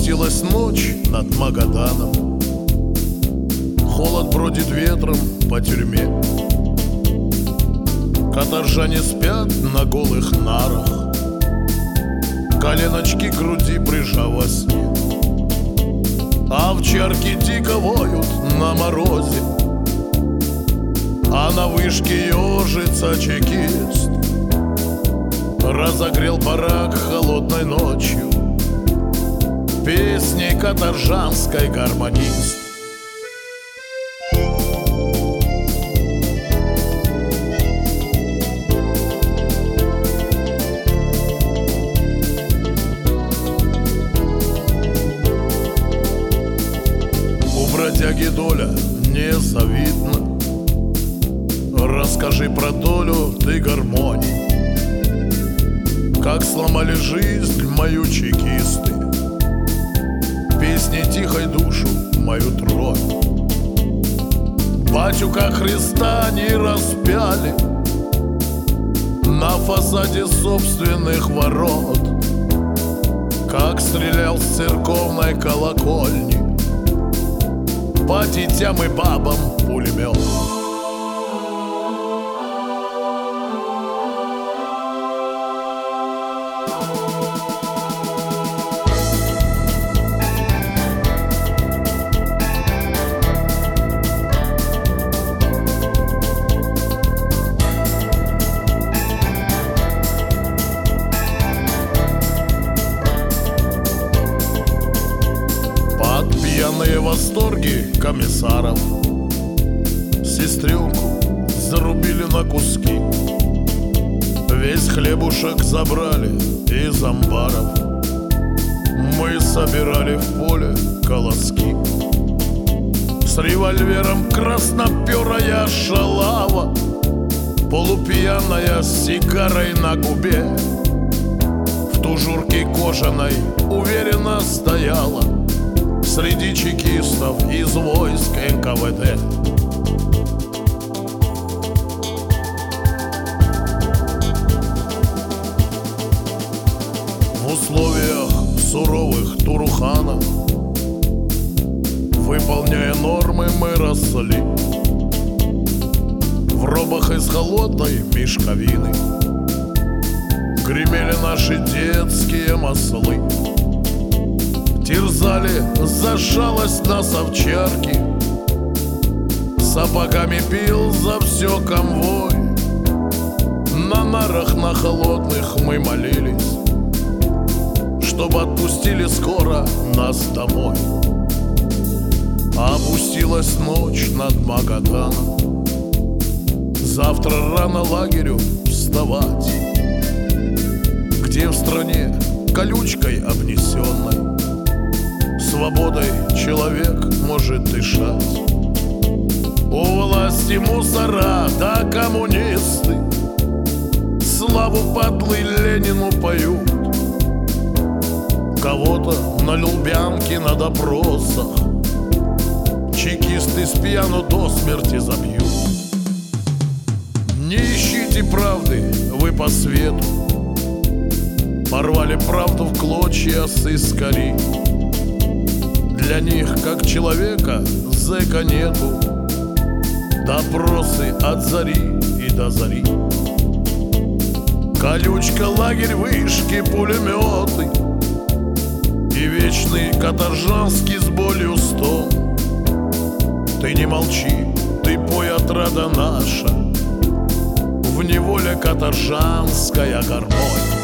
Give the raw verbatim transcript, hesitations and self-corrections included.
Опустилась ночь над Магаданом, холод бродит ветром по тюрьме. Каторжане спят на голых нарах, коленочки к груди прижав во сне. Овчарки дико воют на морозе, а на вышке ежится чекист. Разогрел барак холодной ночью песней каторжанской гармонист. У бродяги доля незавидна, расскажи про долю ты гармонии. Как сломали жизнь мою чекисты, песни тихой душу мою тронь. Батюка Христа не распяли на фасаде собственных ворот. Как стрелял с церковной колокольни по детям и бабам пулемет. Пьяные восторги комиссаров сестренку зарубили на куски. Весь хлебушек забрали из амбаров, мы собирали в поле колоски. С револьвером красноперая шалава, полупьяная с сигарой на губе, в тужурке кожаной уверенно стояла среди чекистов из войск эн ка вэ дэ. В условиях суровых Туруханов, выполняя нормы, мы росли в робах из холодной мешковины. Гремели наши детские маслы, терзали за жалость нас овчарки. Сапогами пил за все конвой, на нарах на холодных мы молились, чтобы отпустили скоро нас домой. Опустилась ночь над Магаданом, завтра рано лагерю вставать, где в стране колючкой обнесенной свободой человек может дышать. У власти мусора да коммунисты славу падлы Ленину поют. Кого-то на Любянке на допросах чекисты с пьяну до смерти забьют. Не ищите правды вы по свету, порвали правду в клочья сыскари. Для них, как человека, зэка нету, допросы от зари и до зари. Колючка, лагерь, вышки, пулеметы и вечный каторжанский с болью стон. Ты не молчи, ты пой, отрада наша, в неволе каторжанская гармония.